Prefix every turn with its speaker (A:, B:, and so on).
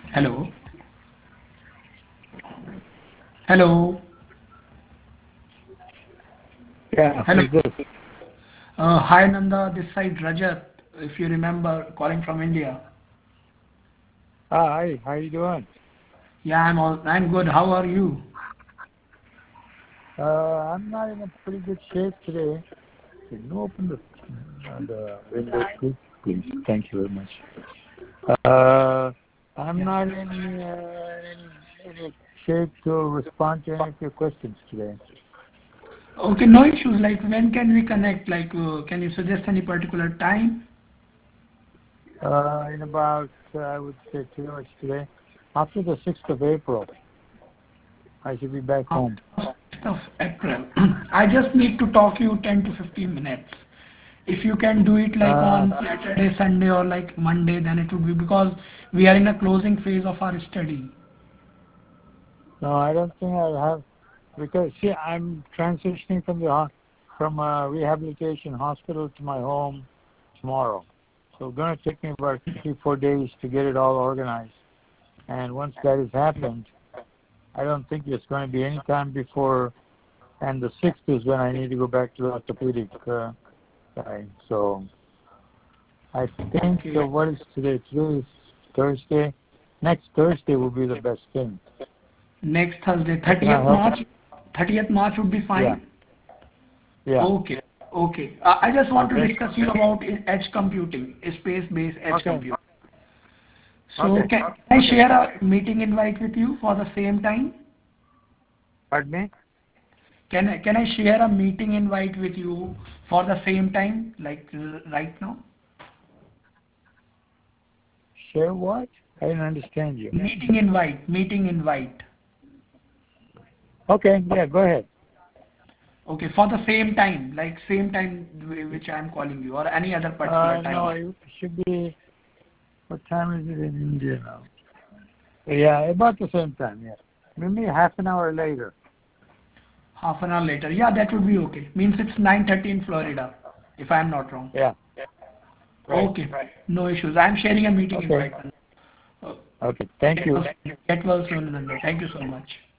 A: Hello. Hello.
B: Yeah,
A: Hello.
B: who's this?
A: Hi Nanda, this side Rajat, if you remember, calling from India.
B: Hi, how you doing?
A: Yeah, I'm good. How are you?
B: I'm not in a pretty good shape today. Can you open the window, please? Thank you very much. Uh, I'm
A: Yeah.
B: not in any shape to respond to any of your questions today.
A: Okay, no issues. Like when can we connect? Like, can you suggest any particular time?
B: In about, I would say, 2 hours today. After the 6th of April, I should be back home.
A: After 6th of April. I just need to talk you 10 to 15 minutes. If you can do it like
B: Uh,
A: on Saturday, Sunday, or like Monday, then it would be because we are in a closing phase of our study.
B: no, I don't think I'll have. Because see, I'm transitioning from from a rehabilitation hospital to my home tomorrow. So it's going to take me about 3 4 days to get it all organized. And once that has happened, I don't think it's going to be any time before. And the 6th is when I need to go back to the orthopedic guy. So I think
A: Okay.
B: what is today? Today is Thursday. Next Thursday will be the best thing.
A: Next Thursday,
B: How can I
A: 30th
B: help?
A: March. 30th March would be
B: Yeah,
A: fine.
B: yeah.
A: Okay. Okay. I just want to
B: Okay,
A: discuss you about edge computing, space-based edge
B: okay,
A: computing. So
B: okay.
A: can I share a meeting invite with you for the same time?
B: Pardon me?
A: Can I share a meeting invite with you for the same time, like right now?
B: Share what? I didn't understand you.
A: Meeting invite. Meeting invite.
B: Okay, yeah, go ahead.
A: Okay, for the same time, like same time which I am calling you, or any other particular
B: No,
A: time.
B: it should be, what time is it in India now? Yeah, about the same time, yeah. Maybe half an hour later.
A: Half an hour later. Yeah, that would be okay. Means it's 9:30 in Florida, if I am not wrong.
B: Yeah, right.
A: Okay, no issues. I am sharing a meeting
B: Okay,
A: invite. Uh,
B: okay. Thank
A: Get
B: you.
A: well, get well soon, Nanda. Thank you so much.